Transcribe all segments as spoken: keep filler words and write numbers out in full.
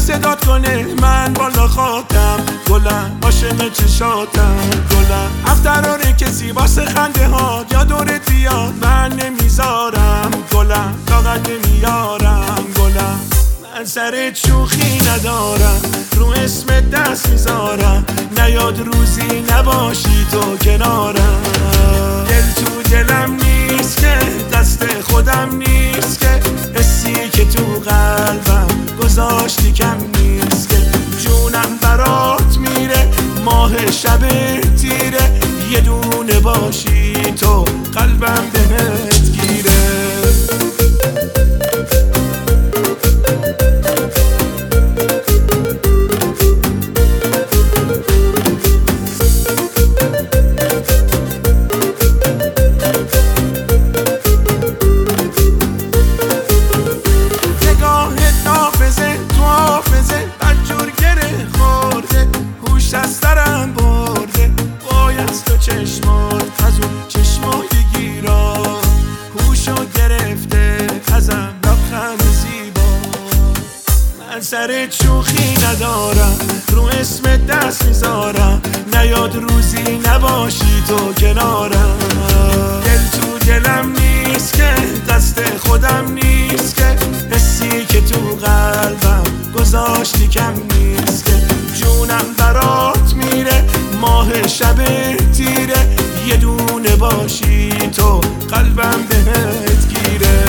صدات کنه من بالا خاکم، گلم عاشق چشاتم گلم. افتراره کسی واسه خنده ها یا دورت بیاد من نمیذارم گلم، طاقت نمیارم گلم. من سر شوخی ندارم رو اسم دست میذارم، نیاد روزی نباشی تو کنارم. دل تو دلم نیست که دست خودم نیست که، حسی که تو قلبم گذاشتی کم نیست که. جونم برات میره ماه شب تیره، یه دونه باشی تو قلبم بهت گیره. چشمات از اون چشمای گیرا هوشو گرفته ازم لبخند زیبا. من سر شوخی ندارم رو اسم دست میذارم، نیاد روزی نباشی تو کنارم. دل تو دلم نیست که دست خودم نیست که، حسی که تو قلبم گذاشتی کم نیست که. جونم برات میره ماه شب تیره، یه دونه باشی تو قلبم بهت گیره.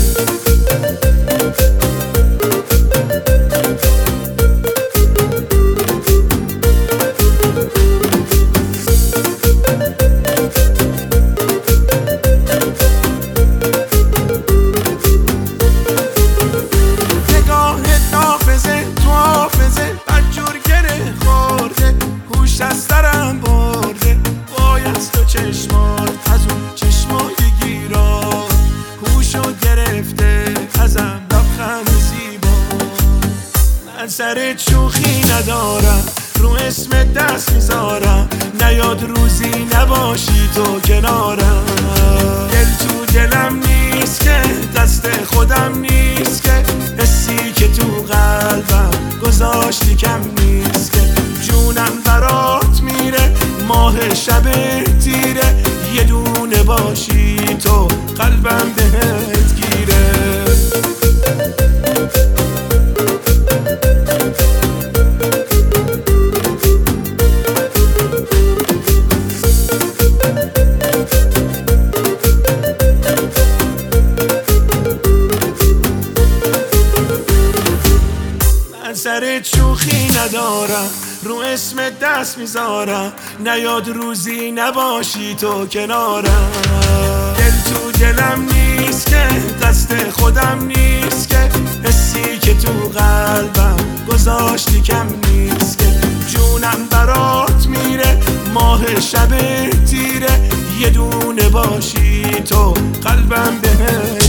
نگاهت نافذه تو حافظه بدجور گره خورده، هوش از سرم برده باید تو چشمات از اون چشمای گیرا هوشو گرفته ازم لبخند زیبا. من سر شوخی ندارم رو اسم دست میذارم، نیاد روزی نباشی تو کنارم. دل تو دلم نیست که دست خودم نیست که، حسی که تو قلبم گذاشتی کم نیست که. جونم برات میره ماه شب تیره، یه دونه باشی تو قلبم بهت گیره. من سر شوخی ندارم رو اسم دست میذارم، نیاد روزی نباشی تو کنارم. دل تو دلم نیست که دست خودم نیست که، حسی که تو قلبم گذاشتی کم نیست که. جونم برات میره ماه شب تیره، یه دونه باشی تو قلبم بهت